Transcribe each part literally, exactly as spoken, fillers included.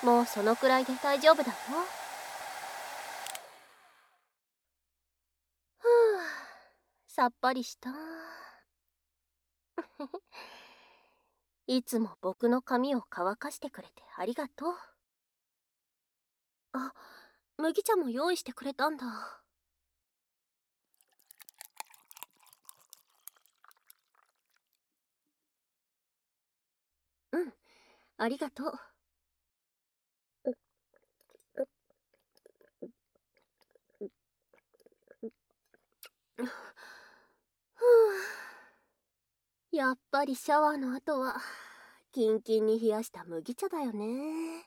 もうそのくらいで大丈夫だよ。ふう、さっぱりした。いつも僕の髪を乾かしてくれてありがとう。あ、麦茶も用意してくれたんだ。うん、ありがとう。ふう、やっぱりシャワーの後はキンキンに冷やした麦茶だよね。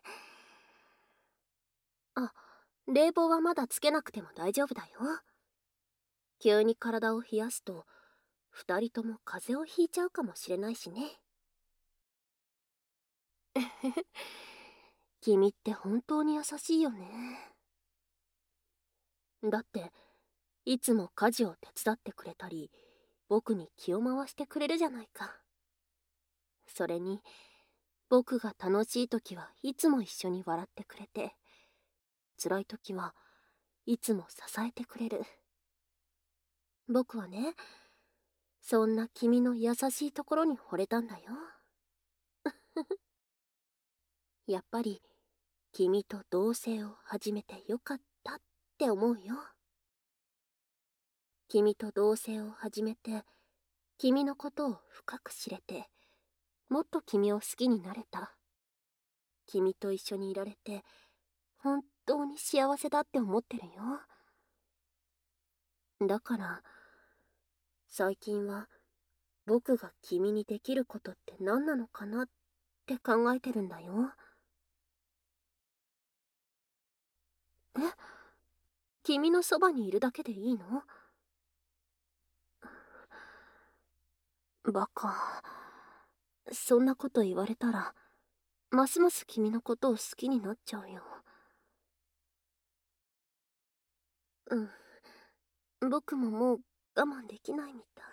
あ、冷房はまだつけなくても大丈夫だよ。急に体を冷やすと二人とも風邪をひいちゃうかもしれないしね。君って本当に優しいよね。だっていつも家事を手伝ってくれたり、僕に気を回してくれるじゃないか。それに僕が楽しい時はいつも一緒に笑ってくれて、辛い時はいつも支えてくれる。僕はね、そんな君の優しいところに惚れたんだよ。やっぱり君と同棲を始めてよかったって思うよ。君と同棲を始めて、君のことを深く知れて、もっと君を好きになれた。君と一緒にいられて本当に幸せだって思ってるよ。だから最近は僕が君にできることって何なのかなって考えてるんだよ。え、君のそばにいるだけでいいの？バカ。そんなこと言われたらますます君のことを好きになっちゃうよ。うん、僕ももう我慢できないみたい。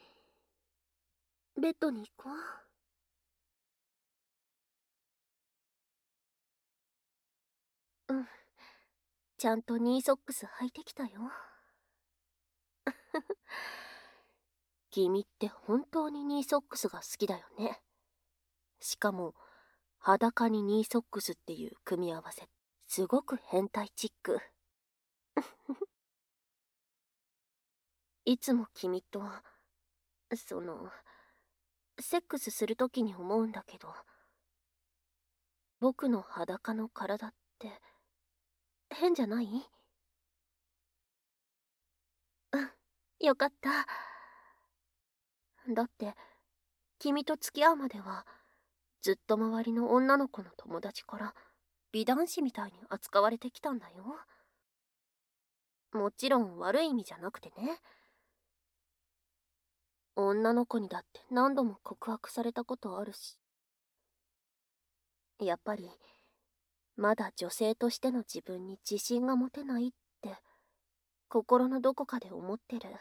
ベッドに行こう。うん、ちゃんとニーソックス履いてきたよ。君って本当にニーソックスが好きだよね。しかも裸にニーソックスっていう組み合わせ、すごく変態チック。いつも君とそのセックスするときに思うんだけど、僕の裸の体って変じゃない？うん、よかった。だって君と付き合うまではずっと周りの女の子の友達から美男子みたいに扱われてきたんだよ。もちろん悪い意味じゃなくてね。女の子にだって何度も告白されたことあるし、やっぱりまだ女性としての自分に自信が持てないって心のどこかで思ってる。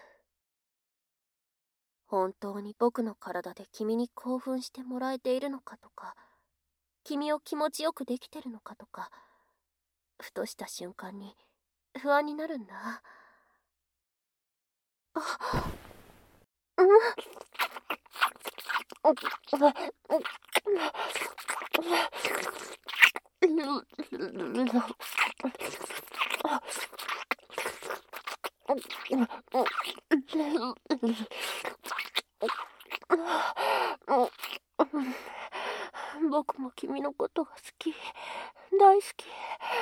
本当に僕の体で君に興奮してもらえているのかとか、君を気持ちよくできてるのかとか、ふとした瞬間に不安になるんだ。あ、うん、僕も君のことが好き、大好き。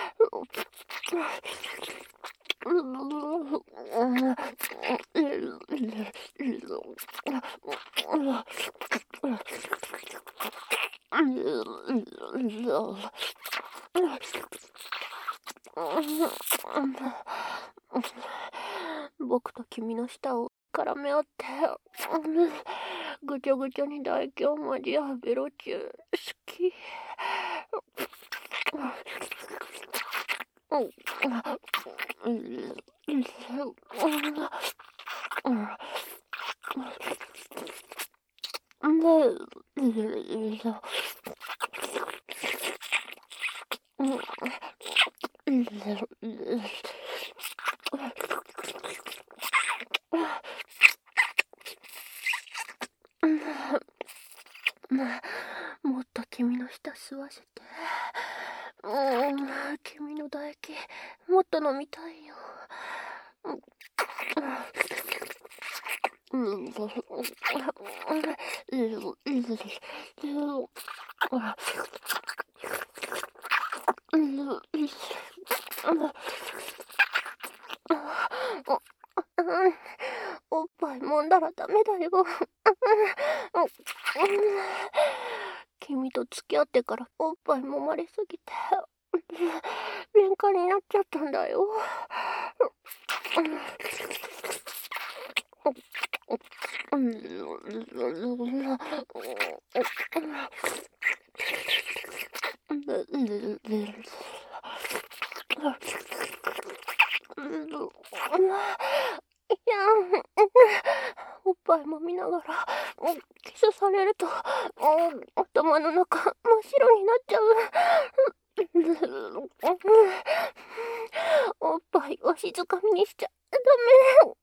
僕と君の舌を絡め合って、ぐちょぐちょに唾液を交わベロチュー好き。 もっと君の舌吸わせて。うん、君の唾液もっと飲みたいよ。うん、おっぱい揉んだらダメだよ。君と付き合ってからおっぱい揉まれすぎて喧嘩になっちゃったんだよ。いや、おっぱいも見ながらキスされると頭の中真っ白になっちゃう。おっぱいを静かみにしちゃダメ。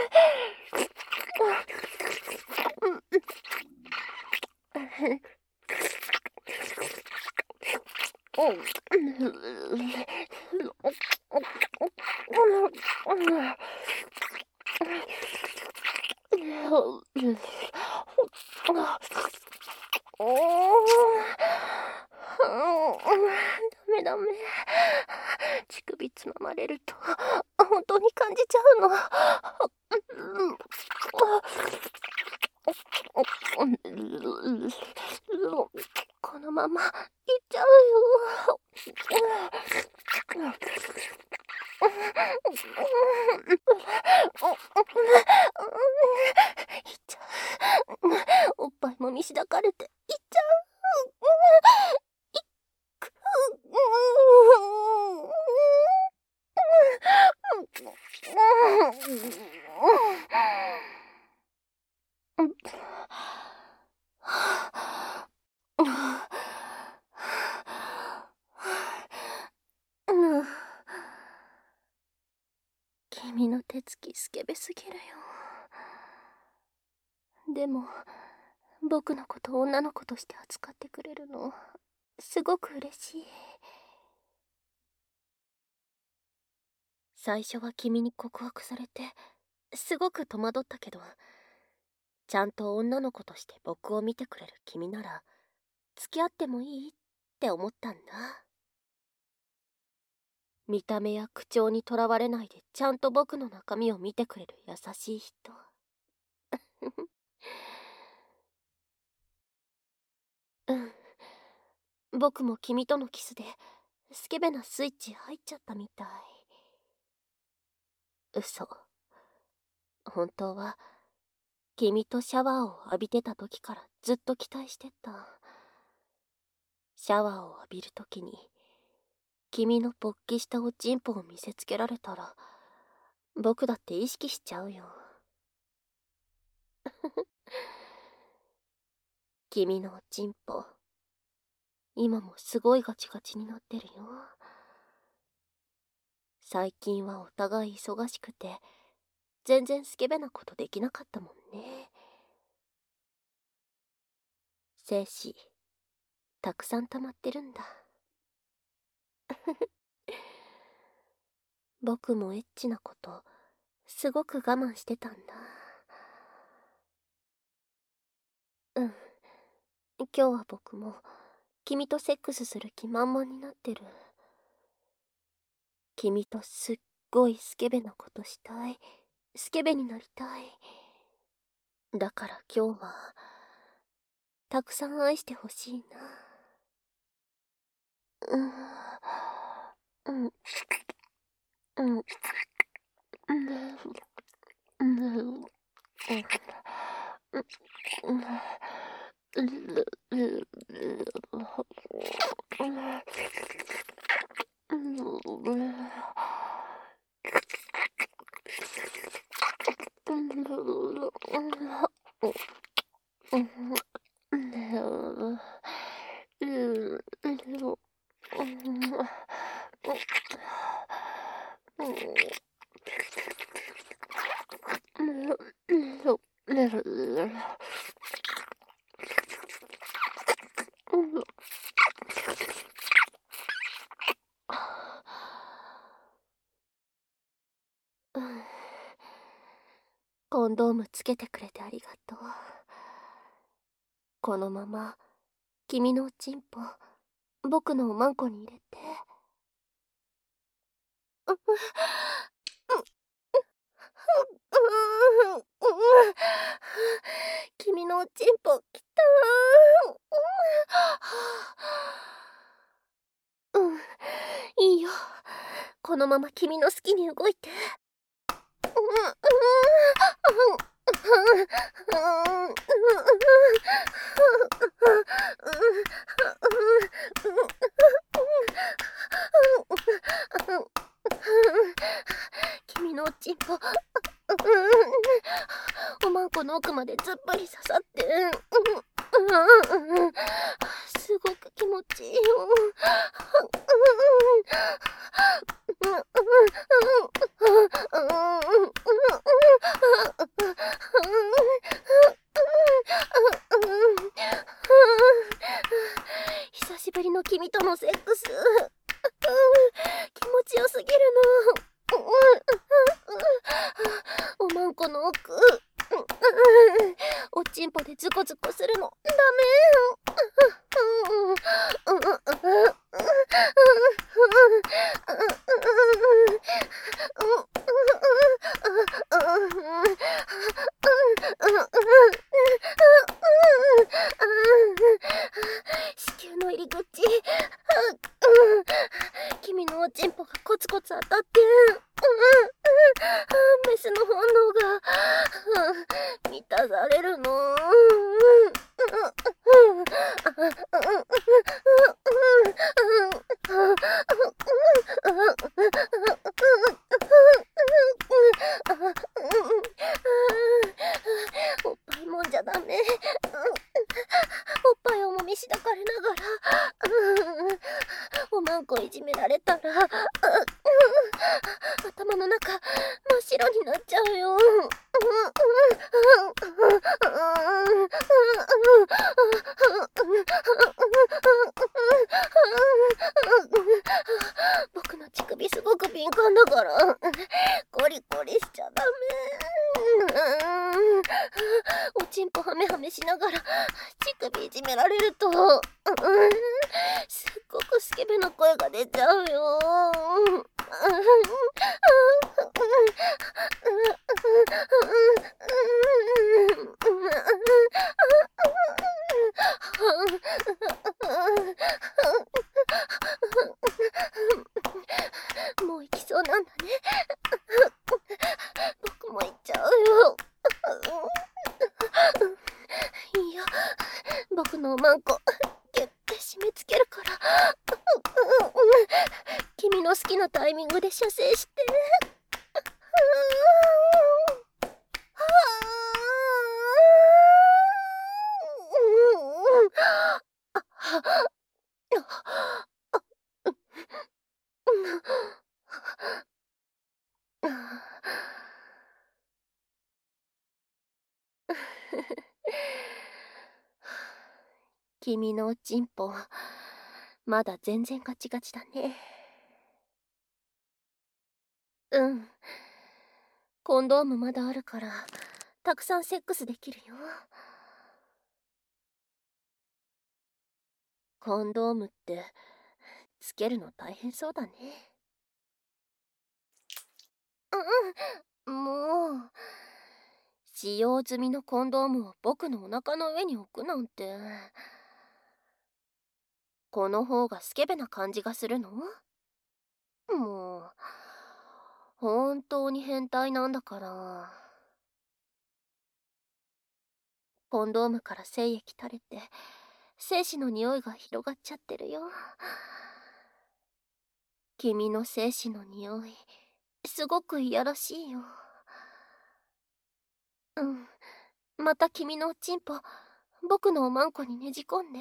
ダメダメ。乳首つままれると本当に感じちゃうの。このままいっちゃうよ。いっちゃう。おっぱいもみしだかれていっちゃう。君の手つきスケベすぎるよ。でも僕のこと女の子として扱ってくれるのすごく嬉しい。最初は君に告白されてすごく戸惑ったけど、ちゃんと女の子として僕を見てくれる君なら付き合ってもいいって思ったんだ。見た目や口調にとらわれないでちゃんと僕の中身を見てくれる優しい人。うん、僕も君とのキスでスケベなスイッチ入っちゃったみたい。嘘。本当は君とシャワーを浴びてた時からずっと期待してた。シャワーを浴びる時に君の勃起したおちんぽを見せつけられたら僕だって意識しちゃうよ。君のおちんぽ今もすごいガチガチになってるよ。最近はお互い忙しくて全然スケベなことできなかったもんね。精子たくさん溜まってるんだ。僕もエッチなことすごく我慢してたんだ。うん、今日は僕も君とセックスする気満々になってる。君とすっごいスケベなことしたい。スケベになりたい。だから今日はたくさん愛してほしいな。うんうんうんうんうんうん。うん。コンドームつけてくれてありがとう。このまま君のおちんぽ僕のおまんこに入れて。う、う、う、う、う、う、君のおちんぽきたー。うん、いいよ。このまま君の好きに動いて。君のおちんぽおまんこの奥までずっぷり刺さってすごく気持ちいいよ。久しぶりの君とのセックス気持ちよすぎるの。おまんこの奥おちんぽでズコズコするのダメ。子宮の入り口君のおちんぽがコツコツ当たってメスの本能が満たされるの。おっぱいもんじゃダメ。おっぱいをもみしだかれながらおまんこいじめられたら頭の中真っ白になっちゃうよ。僕の乳首すごく敏感だからゴリゴリしちゃダメ。おちんぽハメハメしながら乳首いじめられるとすっごくスケベな声が出ちゃうよ。もう行きそうなんだね。僕も行っちゃうよ。いいよ、僕のおまんこギュッて締め付けるから君の好きなタイミングで射精して。君のおちんぽまだ全然ガチガチだね。うん、コンドームまだあるからたくさんセックスできるよ。コンドームってつけるの大変そうだね。うん、もう使用済みのコンドームを僕のお腹の上に置くなんて。この方がスケベな感じがするの？もう本当に変態なんだから。コンドームから精液垂れて精子の匂いが広がっちゃってるよ。君の精子の匂いすごくいやらしいよ。うん、また君のおちんぽ僕のおまんこにねじ込んで。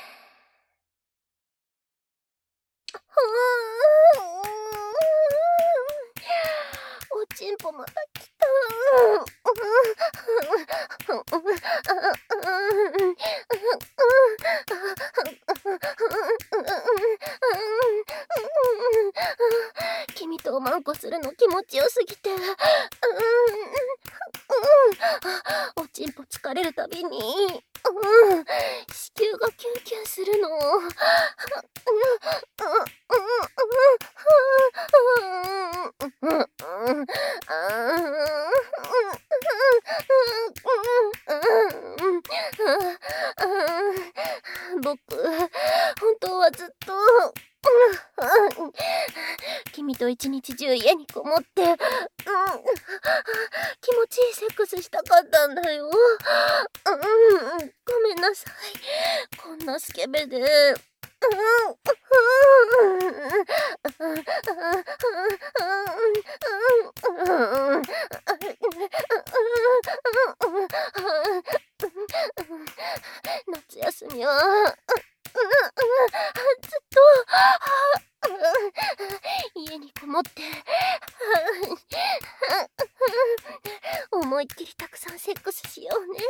おちんぽまた来た。 ちんぽ疲れるたびに、うん、子宮がキュンキュンするの。僕、本当はずっと君と一日中家にこもって、うん、気持ちいいセックスしたかったんだよ。うん、ごめんなさい。こんなスケベで。うん夏休みはずっと家にこもって思いっきりたくさんセックスしようね。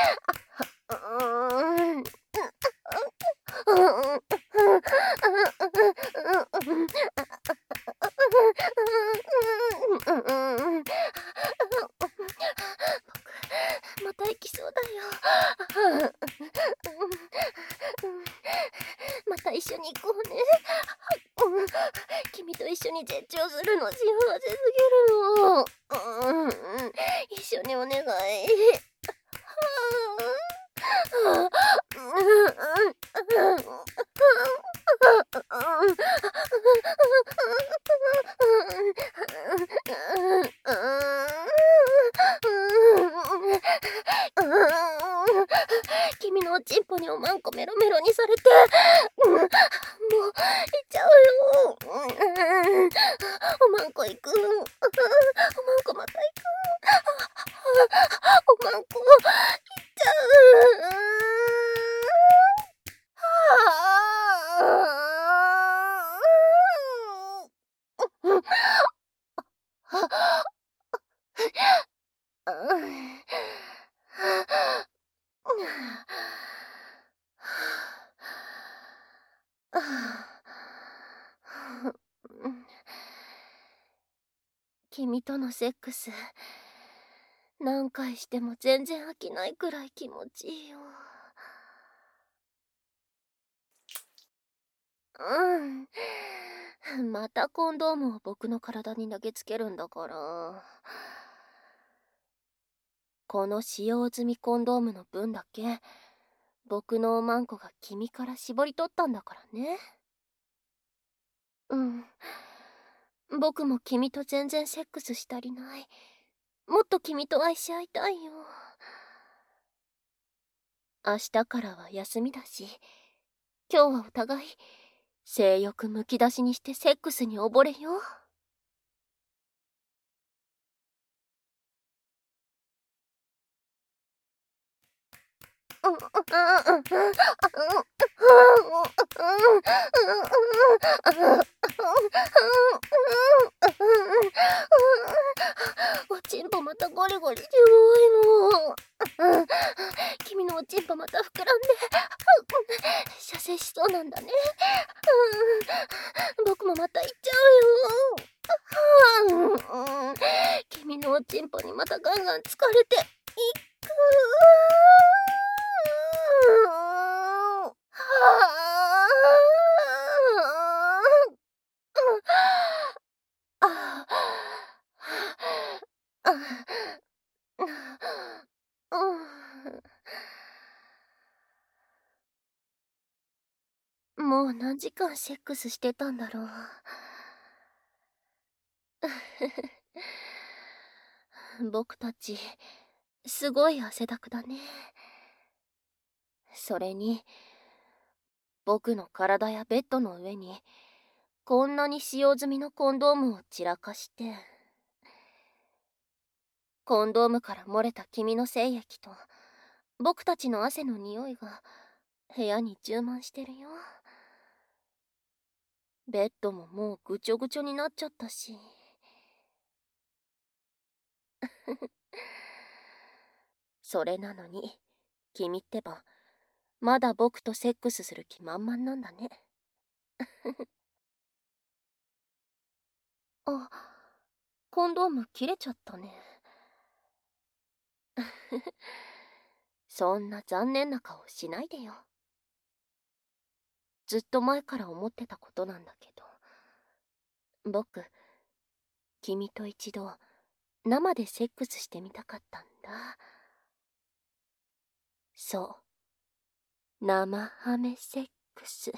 僕また行きそうだよ。また一緒に行こうね。君と一緒に絶頂するの幸せすぎるの。一緒にお願い。君のおちんぽにおまんこメロメロにされて、もう行っちゃうよ。おまんこ行く。おまんこまた行く。おまんこ行っちゃう。君とのセックス何回しても全然飽きないくらい気持ちいいよ。うん。またコンドームを僕の体に投げつけるんだから。この使用済みコンドームの分だけ僕のおまんこが君から絞り取ったんだからね。うん。僕も君と全然セックスしたりない。もっと君と愛し合いたいよ。明日からは休みだし、今日はお互い性欲むき出しにしてセックスに溺れよう。おちんぽまたゴリゴリで多いの。君のおちんぽまた膨らんで射精しそうなんだね。僕もまた行っちゃうよ。君のおちんぽにまたガンガン疲れていく。もう何時間セックスしてたんだろう。僕たちすごい汗だくだね。それに僕の体やベッドの上にこんなに使用済みのコンドームを散らかして、コンドームから漏れた君の精液と僕たちの汗の匂いが部屋に充満してるよ。ベッドももうぐちょぐちょになっちゃったし。それなのに君ってばまだ僕とセックスする気満々なんだね。あ、コンドーム切れちゃったね。 そんな残念な顔しないでよ。ずっと前から思ってたことなんだけど、僕、君と一度生でセックスしてみたかったんだ。そう、生ハメセックス。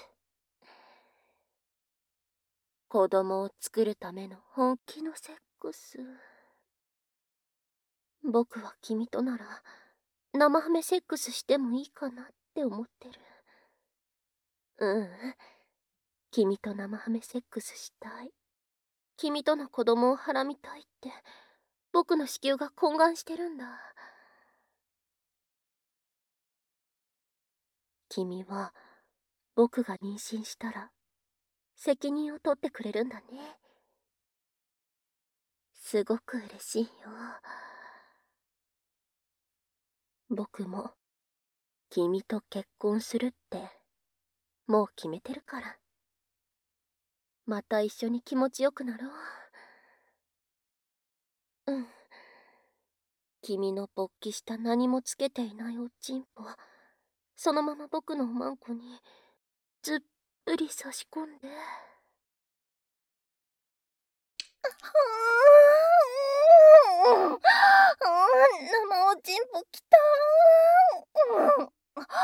子供を作るための本気のセックス。僕は君となら生ハメセックスしてもいいかなって思ってる。うん、君と生ハメセックスしたい。君との子供をはらみたいって僕の子宮が懇願してるんだ。君は僕が妊娠したら責任を取ってくれるんだね。すごく嬉しいよ。僕も君と結婚するってもう決めてるから。また一緒に気持ちよくなろう。うん。君の勃起した何もつけていないおちんぽ、そのまま僕のおまんこにずっぷり差し込んで。生おちんぽきたー。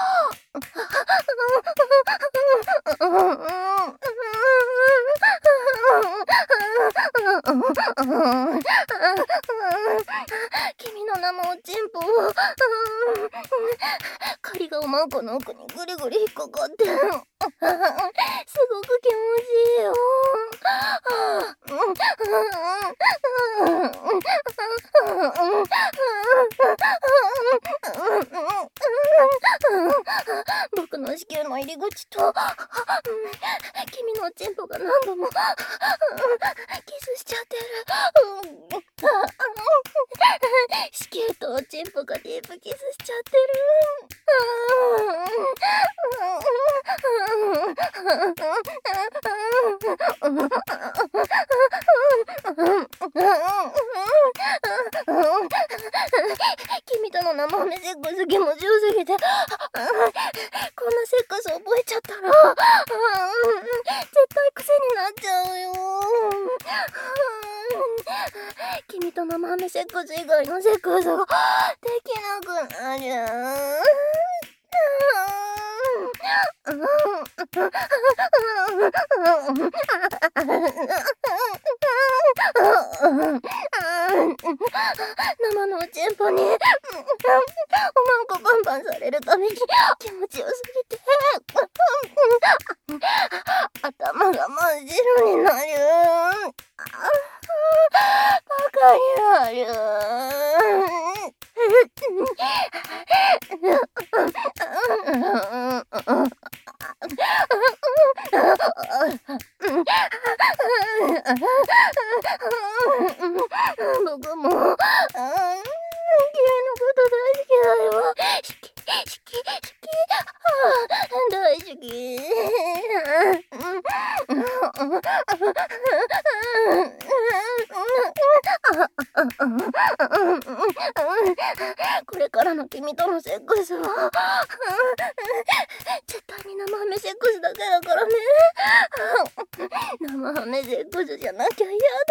君の生おちんぽを針がおまんこの奥にぐりぐり引っかかってすごく気持ちいいよ。僕の子宮の入り口と君のおちんぽが何度もキスしちゃってる。子宮とおちんぽがディープキスしちゃってる。君との生ハメセックス気持ちよすぎて、こんなセックス覚えちゃったら絶対癖になっちゃうよ。君と生ハメセックス以外のセックスができなくなる。生のおちんぽにおまんこバンバンされるために気持ちよすぎて頭が真っ白になる。バカになる。僕も君のこと大好きだよ。好き好き好き、大好き。これからの君とのセックスは絶対に生ハメセックスだけだからね。生ハメセックスじゃなきゃ嫌だ。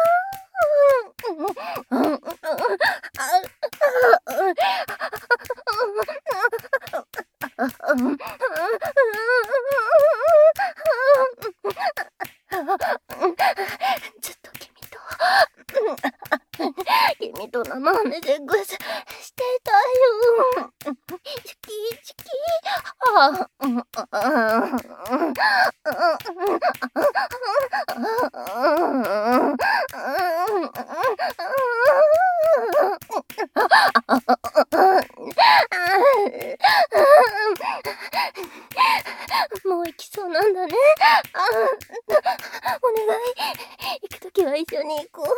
ずっと君と君と生ハメセックスしていたいよ。チキチキ。あもう行きそうなんだね。あお願い、行くときは一緒に行こう。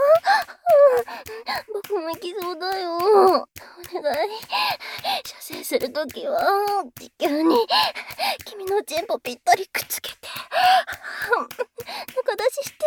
僕も行きそうだよ。お願い、射精するときは地球に君のチンポぴったりくっつけて中出しして。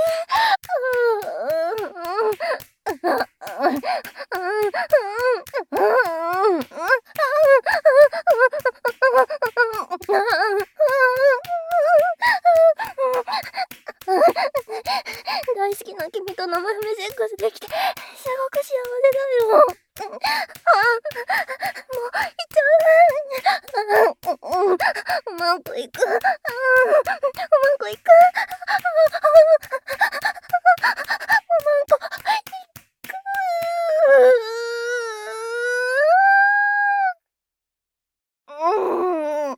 痛い。うまくいく。うまくいく。うまくいく。うん。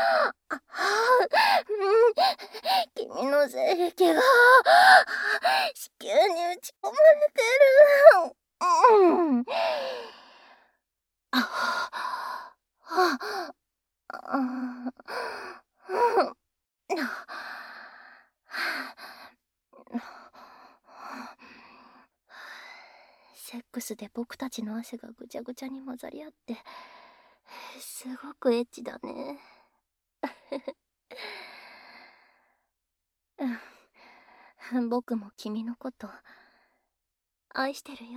君の性癖が子宮に打ち込まれてる。うん。あああセックスで僕たちの汗がぐちゃぐちゃに混ざり合ってすごくエッチだね。うん、僕も君のこと愛してるよ。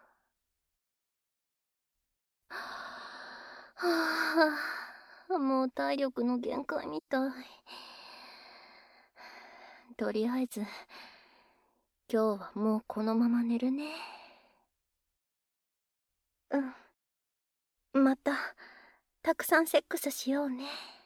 はあ、もう体力の限界みたい。とりあえず今日はもうこのまま寝るね。うん、またたくさんセックスしようね。